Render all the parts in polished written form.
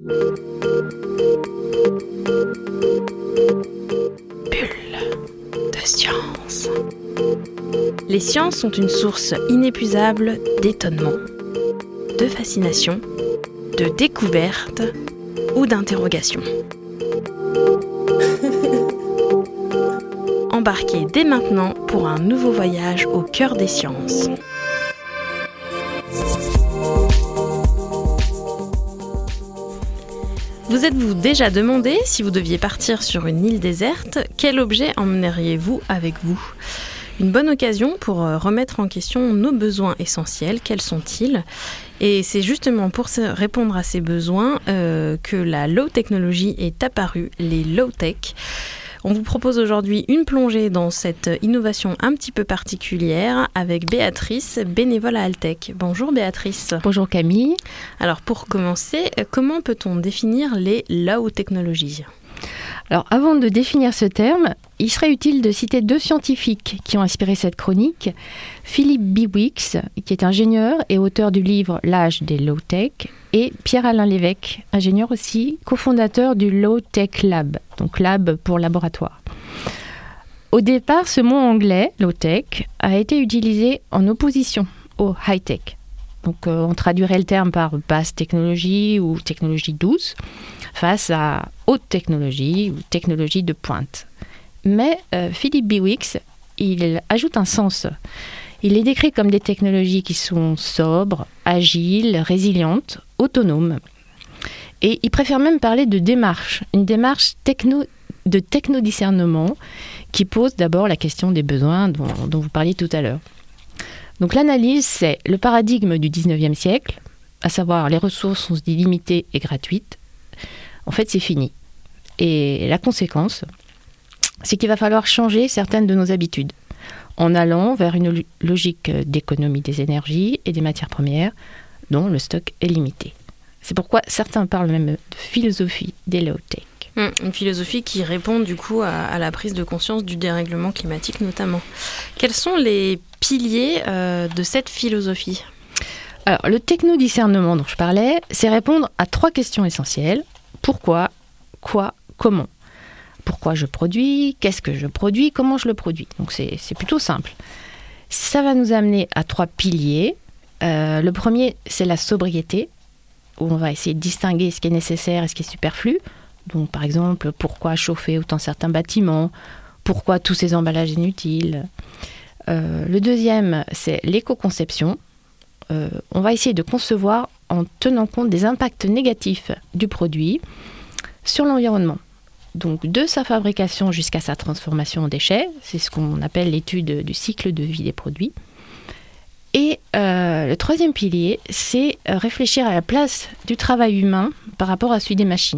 Bulle de science. Les sciences sont une source inépuisable d'étonnement, de fascination, de découverte ou d'interrogation. Embarquez dès maintenant pour un nouveau voyage au cœur des sciences. Vous êtes-vous déjà demandé, si vous deviez partir sur une île déserte, quel objet emmèneriez-vous avec vous ? Une bonne occasion pour remettre en question nos besoins essentiels, quels sont-ils ? Et c'est justement pour répondre à ces besoins que la low technologie est apparue, les low tech. On vous propose aujourd'hui une plongée dans cette innovation un petit peu particulière avec Béatrice, bénévole à Altech. Bonjour Béatrice. Bonjour Camille. Alors pour commencer, comment peut-on définir les low technologies ? Alors avant de définir ce terme, il serait utile de citer deux scientifiques qui ont inspiré cette chronique. Philippe Biwix, qui est ingénieur et auteur du livre L'âge des low-tech, et Pierre-Alain Lévesque, ingénieur aussi, cofondateur du Low-Tech Lab, donc lab pour laboratoire. Au départ, ce mot anglais, low-tech, a été utilisé en opposition au high-tech. Donc on traduirait le terme par basse technologie ou technologie douce, face à haute technologie ou technologie de pointe. Mais Philippe Biwix, il ajoute un sens. Il les décrit comme des technologies qui sont sobres, agiles, résilientes, autonomes. Et il préfère même parler de démarche, une démarche de technodiscernement qui pose d'abord la question des besoins dont vous parliez tout à l'heure. Donc l'analyse, c'est le paradigme du 19e siècle, à savoir les ressources sont illimitées et gratuites. En fait, c'est fini. Et la conséquence, c'est qu'il va falloir changer certaines de nos habitudes en allant vers une logique d'économie des énergies et des matières premières dont le stock est limité. C'est pourquoi certains parlent même de philosophie des low-tech. Une philosophie qui répond du coup à la prise de conscience du dérèglement climatique notamment. Quels sont les piliers de cette philosophie ? Alors, le technodiscernement dont je parlais, c'est répondre à trois questions essentielles. Pourquoi, quoi, comment ? Pourquoi je produis ? Qu'est-ce que je produis ? Comment je le produis ? Donc c'est plutôt simple. Ça va nous amener à trois piliers. Le premier, c'est la sobriété, où on va essayer de distinguer ce qui est nécessaire et ce qui est superflu. Donc par exemple, pourquoi chauffer autant certains bâtiments ? Pourquoi tous ces emballages inutiles ? Le deuxième, c'est l'éco-conception. On va essayer de concevoir en tenant compte des impacts négatifs du produit sur l'environnement. Donc de sa fabrication jusqu'à sa transformation en déchets, c'est ce qu'on appelle l'étude du cycle de vie des produits. Et le troisième pilier, c'est réfléchir à la place du travail humain par rapport à celui des machines.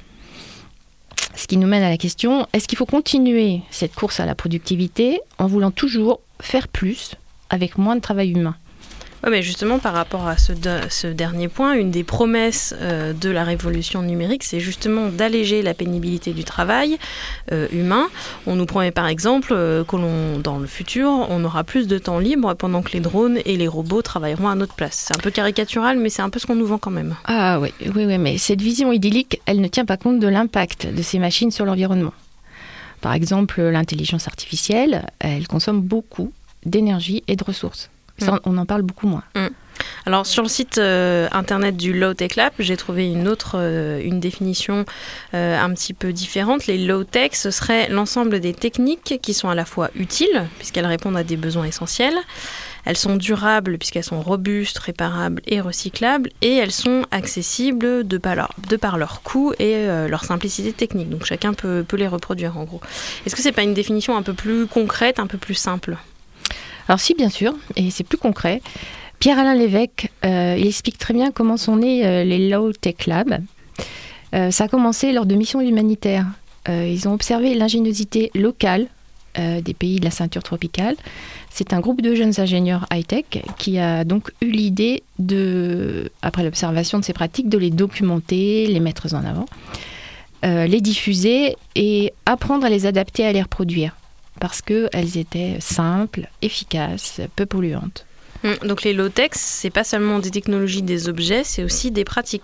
Ce qui nous mène à la question, est-ce qu'il faut continuer cette course à la productivité en voulant toujours faire plus avec moins de travail humain ? Oui, mais justement, par rapport à ce dernier point, une des promesses de la révolution numérique, c'est justement d'alléger la pénibilité du travail humain. On nous promet par exemple que dans le futur, on aura plus de temps libre pendant que les drones et les robots travailleront à notre place. C'est un peu caricatural, mais c'est un peu ce qu'on nous vend quand même. Ah oui, mais cette vision idyllique, elle ne tient pas compte de l'impact de ces machines sur l'environnement. Par exemple, l'intelligence artificielle, elle consomme beaucoup d'énergie et de ressources. Ça, on en parle beaucoup moins. Alors, sur le site internet du Low-Tech Lab, j'ai trouvé une définition un petit peu différente. Les low-tech, ce serait l'ensemble des techniques qui sont à la fois utiles, puisqu'elles répondent à des besoins essentiels. Elles sont durables, puisqu'elles sont robustes, réparables et recyclables. Et elles sont accessibles de par leur coût et leur simplicité technique. Donc, chacun peut les reproduire, en gros. Est-ce que ce n'est pas une définition un peu plus concrète, un peu plus simple ? Alors si, bien sûr, et c'est plus concret. Pierre-Alain Lévesque, il explique très bien comment sont nés les Low-Tech Labs. Ça a commencé lors de missions humanitaires. Ils ont observé l'ingéniosité locale des pays de la ceinture tropicale. C'est un groupe de jeunes ingénieurs high-tech qui a donc eu l'idée, après l'observation de ces pratiques, de les documenter, les mettre en avant, les diffuser et apprendre à les adapter, à les reproduire. Parce qu'elles étaient simples, efficaces, peu polluantes. Donc les low-tech, c'est pas seulement des technologies, des objets, c'est aussi des pratiques.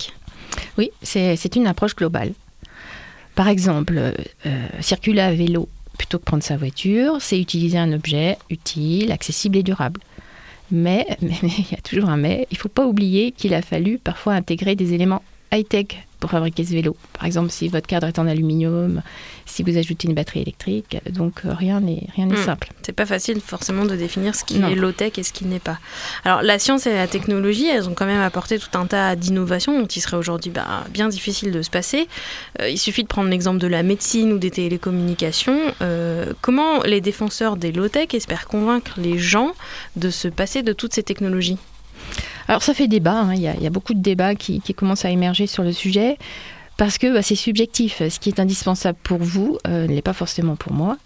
Oui, c'est une approche globale. Par exemple, circuler à vélo plutôt que prendre sa voiture, c'est utiliser un objet utile, accessible et durable. Mais il y a toujours un mais, il ne faut pas oublier qu'il a fallu parfois intégrer des éléments high-tech pour fabriquer ce vélo. Par exemple, si votre cadre est en aluminium, si vous ajoutez une batterie électrique, donc rien n'est simple. C'est pas facile forcément de définir ce qui est low-tech et ce qui n'est pas. Alors la science et la technologie, elles ont quand même apporté tout un tas d'innovations dont il serait aujourd'hui bien difficile de se passer. Il suffit de prendre l'exemple de la médecine ou des télécommunications. Comment les défenseurs des low-tech espèrent convaincre les gens de se passer de toutes ces technologies ? Alors ça fait débat, il y a beaucoup de débats qui commencent à émerger sur le sujet, parce que c'est subjectif. Ce qui est indispensable pour vous ne l'est pas forcément pour moi.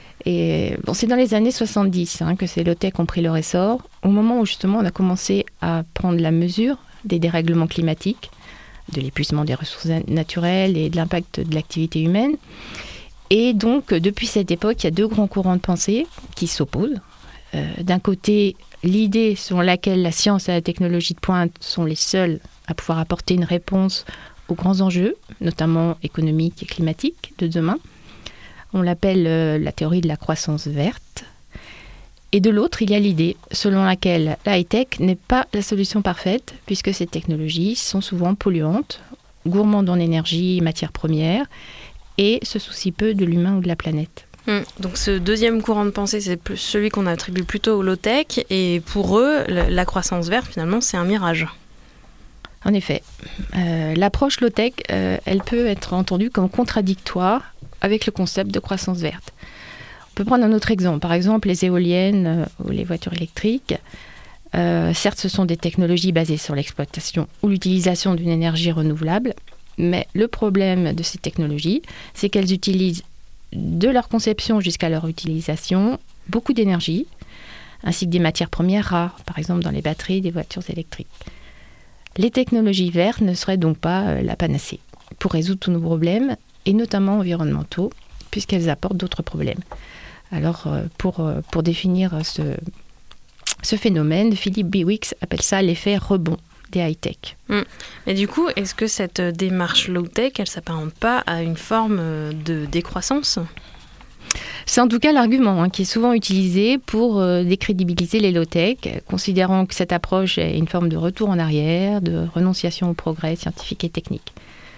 Et c'est dans les années 70 que ces low-tech ont pris leur essor, au moment où justement on a commencé à prendre la mesure des dérèglements climatiques, de l'épuisement des ressources naturelles et de l'impact de l'activité humaine. Et donc depuis cette époque, il y a deux grands courants de pensée qui s'opposent. D'un côté, l'idée selon laquelle la science et la technologie de pointe sont les seuls à pouvoir apporter une réponse aux grands enjeux, notamment économiques et climatiques de demain. On l'appelle la théorie de la croissance verte. Et de l'autre, il y a l'idée selon laquelle la high-tech n'est pas la solution parfaite, puisque ces technologies sont souvent polluantes, gourmandes en énergie et matières premières, et se soucient peu de l'humain ou de la planète. Donc ce deuxième courant de pensée, c'est celui qu'on attribue plutôt au low-tech, et pour eux, la croissance verte, finalement, c'est un mirage. En effet, l'approche low-tech, elle peut être entendue comme contradictoire avec le concept de croissance verte. On peut prendre un autre exemple, par exemple les éoliennes ou les voitures électriques. Certes, ce sont des technologies basées sur l'exploitation ou l'utilisation d'une énergie renouvelable, mais le problème de ces technologies, c'est qu'elles utilisent de leur conception jusqu'à leur utilisation, beaucoup d'énergie, ainsi que des matières premières rares, par exemple dans les batteries des voitures électriques. Les technologies vertes ne seraient donc pas la panacée pour résoudre tous nos problèmes, et notamment environnementaux, puisqu'elles apportent d'autres problèmes. Alors, pour définir ce phénomène, Philip Biwix appelle ça l'effet rebond des high-tech. Mais du coup, est-ce que cette démarche low-tech, elle ne s'apparente pas à une forme de décroissance ? C'est en tout cas l'argument qui est souvent utilisé pour décrédibiliser les low-tech, considérant que cette approche est une forme de retour en arrière, de renonciation au progrès scientifique et technique.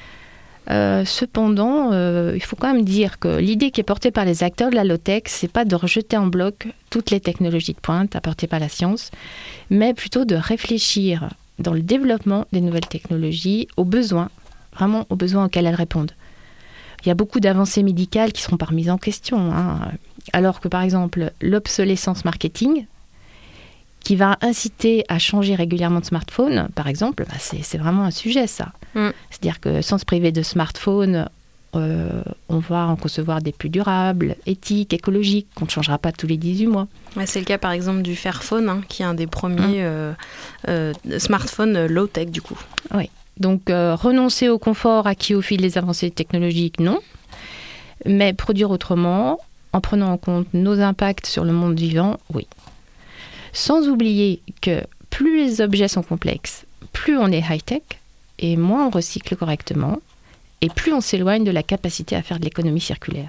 Cependant, il faut quand même dire que l'idée qui est portée par les acteurs de la low-tech, c'est pas de rejeter en bloc toutes les technologies de pointe apportées par la science, mais plutôt de réfléchir dans le développement des nouvelles technologies aux besoins, vraiment aux besoins auxquels elles répondent. Il y a beaucoup d'avancées médicales qui ne seront pas remises en question, alors que par exemple l'obsolescence marketing, qui va inciter à changer régulièrement de smartphone, par exemple, c'est vraiment un sujet ça. C'est-à-dire que sans se priver de smartphone, on va en concevoir des plus durables, éthiques, écologiques, qu'on ne changera pas tous les 18 mois. C'est le cas par exemple du Fairphone, qui est un des premiers smartphones low-tech du coup. Oui, donc renoncer au confort acquis au fil des avancées technologiques, non. Mais produire autrement, en prenant en compte nos impacts sur le monde vivant, oui. Sans oublier que plus les objets sont complexes, plus on est high-tech, et moins on recycle correctement, et plus on s'éloigne de la capacité à faire de l'économie circulaire.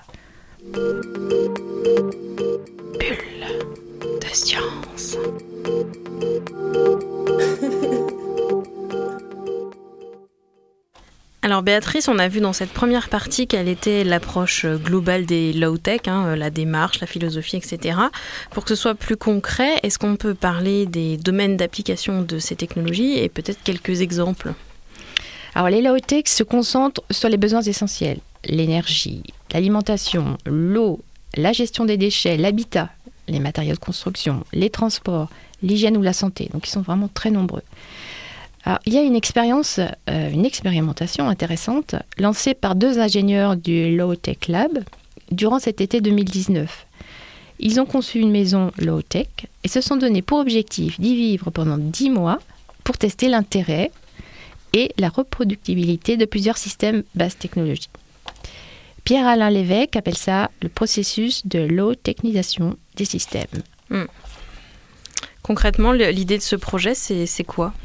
Bulle de science. Alors Béatrice, on a vu dans cette première partie quelle était l'approche globale des low-tech, la démarche, la philosophie, etc. Pour que ce soit plus concret, est-ce qu'on peut parler des domaines d'application de ces technologies et peut-être quelques exemples ? Alors les low-tech se concentrent sur les besoins essentiels, l'énergie, l'alimentation, l'eau, la gestion des déchets, l'habitat, les matériaux de construction, les transports, l'hygiène ou la santé. Donc ils sont vraiment très nombreux. Alors, il y a une expérimentation intéressante lancée par 2 ingénieurs du Low-Tech Lab durant cet été 2019. Ils ont conçu une maison low-tech et se sont donné pour objectif d'y vivre pendant 10 mois pour tester l'intérêt et la reproductibilité de plusieurs systèmes basse technologie. Pierre-Alain Lévesque appelle ça le processus de low-technisation des systèmes. Concrètement, l'idée de ce projet, c'est quoi ?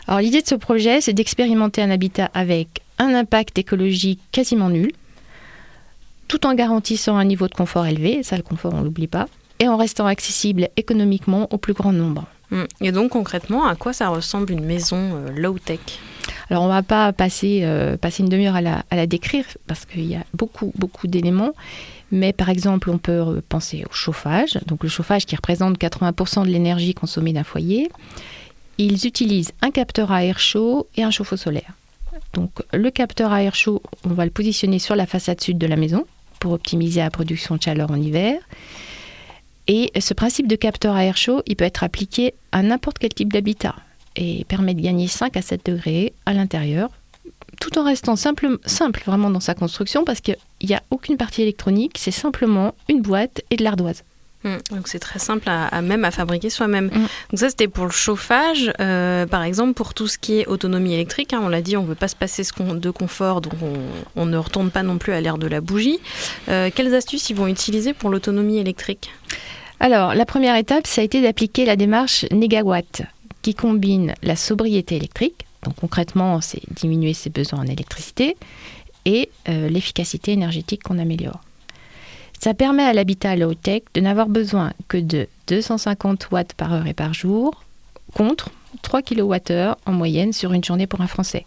Alors l'idée de ce projet, c'est d'expérimenter un habitat avec un impact écologique quasiment nul, tout en garantissant un niveau de confort élevé, ça le confort on l'oublie pas, et en restant accessible économiquement au plus grand nombre. Et donc concrètement, à quoi ça ressemble une maison low-tech ? Alors on ne va pas passer une demi-heure à la décrire parce qu'il y a beaucoup d'éléments, mais par exemple on peut penser au chauffage, donc le chauffage qui représente 80% de l'énergie consommée d'un foyer. Ils utilisent un capteur à air chaud et un chauffe-eau solaire. Donc le capteur à air chaud, on va le positionner sur la façade sud de la maison pour optimiser la production de chaleur en hiver. Et ce principe de capteur à air chaud, il peut être appliqué à n'importe quel type d'habitat et permet de gagner 5 à 7 degrés à l'intérieur, tout en restant simple vraiment dans sa construction parce qu'il n'y a aucune partie électronique, c'est simplement une boîte et de l'ardoise. Donc c'est très simple à fabriquer soi-même. Donc ça c'était pour le chauffage. Par exemple pour tout ce qui est autonomie électrique, on l'a dit, on ne veut pas se passer de confort, donc on ne retourne pas non plus à l'ère de la bougie. Quelles astuces ils vont utiliser pour l'autonomie électrique ? Alors la première étape, ça a été d'appliquer la démarche Négawatt, qui combine la sobriété électrique, donc concrètement c'est diminuer ses besoins en électricité, et l'efficacité énergétique qu'on améliore. Ça permet à l'habitat low-tech de n'avoir besoin que de 250 watts par heure et par jour, contre 3 kWh en moyenne sur une journée pour un Français.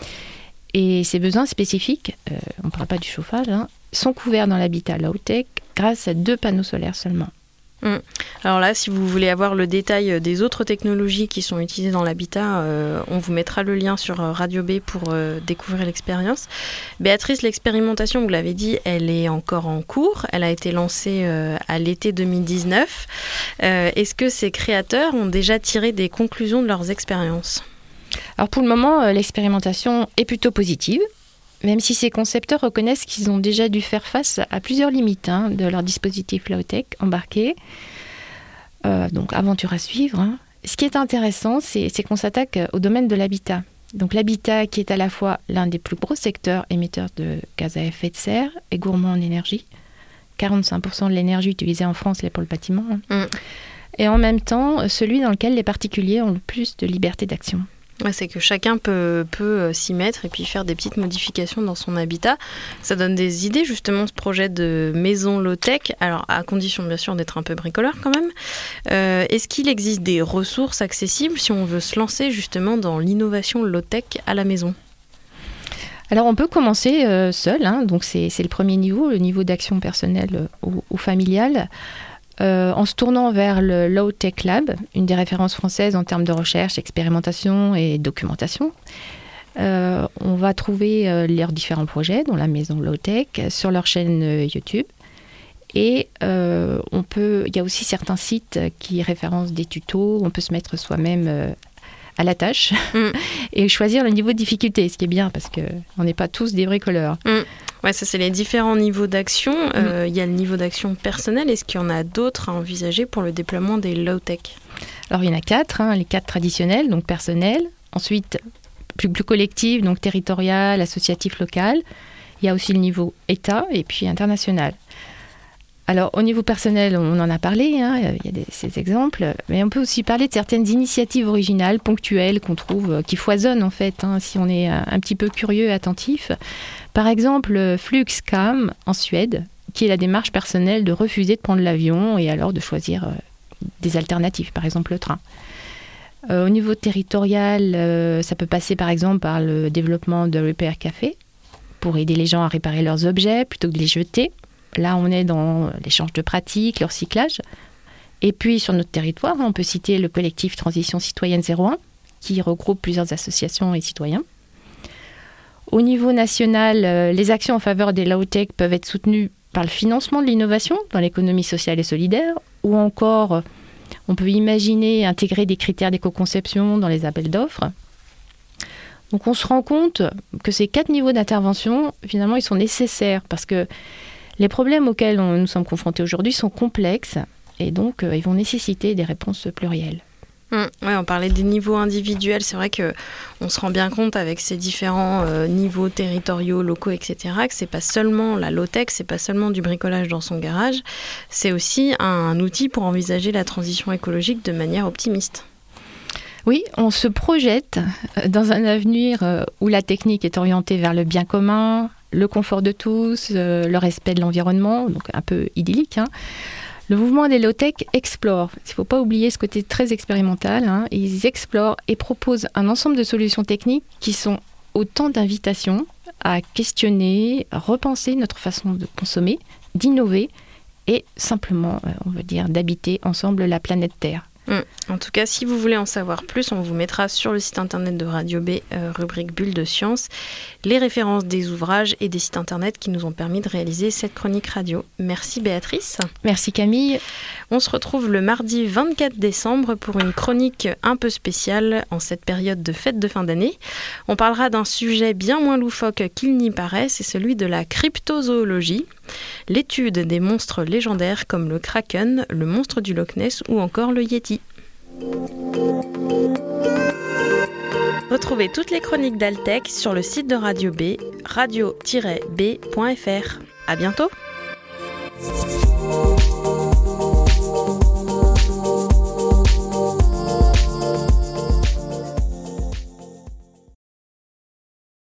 Et ces besoins spécifiques, on ne parle pas du chauffage, sont couverts dans l'habitat low-tech grâce à 2 panneaux solaires seulement. Alors là, si vous voulez avoir le détail des autres technologies qui sont utilisées dans l'habitat, on vous mettra le lien sur Radio B pour découvrir l'expérience. Béatrice, l'expérimentation, vous l'avez dit, elle est encore en cours. Elle a été lancée à l'été 2019. Est-ce que ces créateurs ont déjà tiré des conclusions de leurs expériences ? Alors pour le moment, l'expérimentation est plutôt positive. Même si ces concepteurs reconnaissent qu'ils ont déjà dû faire face à plusieurs limites de leur dispositif low-tech embarqué. Donc, aventure à suivre. Ce qui est intéressant, c'est qu'on s'attaque au domaine de l'habitat. Donc, l'habitat qui est à la fois l'un des plus gros secteurs émetteurs de gaz à effet de serre et gourmand en énergie. 45% de l'énergie utilisée en France est pour le bâtiment. Et en même temps, celui dans lequel les particuliers ont le plus de liberté d'action. C'est que chacun peut s'y mettre et puis faire des petites modifications dans son habitat. Ça donne des idées, justement, ce projet de maison low-tech. Alors, à condition, bien sûr, d'être un peu bricoleur quand même. Est-ce qu'il existe des ressources accessibles si on veut se lancer, justement, dans l'innovation low-tech à la maison ? Alors, on peut commencer seul. Donc, c'est le premier niveau, le niveau d'action personnelle ou familiale. En se tournant vers le Low Tech Lab, une des références françaises en termes de recherche, expérimentation et documentation. On va trouver leurs différents projets, dont la maison Low Tech, sur leur chaîne YouTube. Et il y a aussi certains sites qui référencent des tutos, où on peut se mettre soi-même à la tâche et choisir le niveau de difficulté, ce qui est bien parce qu'on n'est pas tous des bricoleurs. Ouais, ça c'est les différents niveaux d'action. Il y a le niveau d'action personnel. Est-ce qu'il y en a d'autres à envisager pour le déploiement des low-tech ? Alors il y en a 4, les 4 traditionnels, donc personnel. Ensuite, plus collectif, donc territorial, associatif, local. Il y a aussi le niveau État et puis international. Alors, au niveau personnel, on en a parlé, il y a ces exemples, mais on peut aussi parler de certaines initiatives originales, ponctuelles, qu'on trouve, qui foisonnent en fait, si on est un petit peu curieux et attentif. Par exemple, Fluxcam en Suède, qui est la démarche personnelle de refuser de prendre l'avion et alors de choisir des alternatives, par exemple le train. Au niveau territorial, ça peut passer par exemple par le développement de Repair Café, pour aider les gens à réparer leurs objets plutôt que de les jeter. Là, on est dans l'échange de pratiques, le recyclage. Et puis, sur notre territoire, on peut citer le collectif Transition Citoyenne 01, qui regroupe plusieurs associations et citoyens. Au niveau national, les actions en faveur des low-tech peuvent être soutenues par le financement de l'innovation dans l'économie sociale et solidaire, ou encore, on peut imaginer intégrer des critères d'éco-conception dans les appels d'offres. Donc, on se rend compte que ces 4 niveaux d'intervention, finalement, ils sont nécessaires parce que les problèmes auxquels nous sommes confrontés aujourd'hui sont complexes et donc ils vont nécessiter des réponses plurielles. Ouais, on parlait des niveaux individuels. C'est vrai qu'on se rend bien compte avec ces différents niveaux territoriaux, locaux, etc., que c'est pas seulement la low-tech, c'est pas seulement du bricolage dans son garage, c'est aussi un outil pour envisager la transition écologique de manière optimiste. Oui, on se projette dans un avenir où la technique est orientée vers le bien commun, le confort de tous, le respect de l'environnement, donc un peu idyllique. Le mouvement des low-tech explore. Il ne faut pas oublier ce côté très expérimental. Ils explorent et proposent un ensemble de solutions techniques qui sont autant d'invitations à questionner, repenser notre façon de consommer, d'innover et simplement, on veut dire, d'habiter ensemble la planète Terre. En tout cas, si vous voulez en savoir plus, on vous mettra sur le site internet de Radio B, rubrique Bulle de Science, les références des ouvrages et des sites internet qui nous ont permis de réaliser cette chronique radio. Merci Béatrice. Merci Camille. On se retrouve le mardi 24 décembre pour une chronique un peu spéciale en cette période de fête de fin d'année. On parlera d'un sujet bien moins loufoque qu'il n'y paraît, c'est celui de la cryptozoologie, l'étude des monstres légendaires comme le Kraken, le monstre du Loch Ness ou encore le Yéti. Retrouvez toutes les chroniques d'Altech sur le site de Radio B, radio-b.fr. À bientôt!